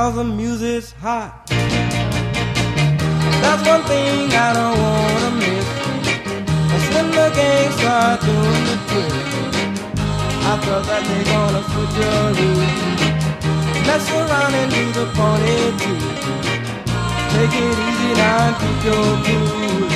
'cause the music's hot. That's one thing I don't wanna miss. That's when the gang start doing the twist. After that they gonna switch your route, mess around and do the pony too. Take it easy now and keep your cool.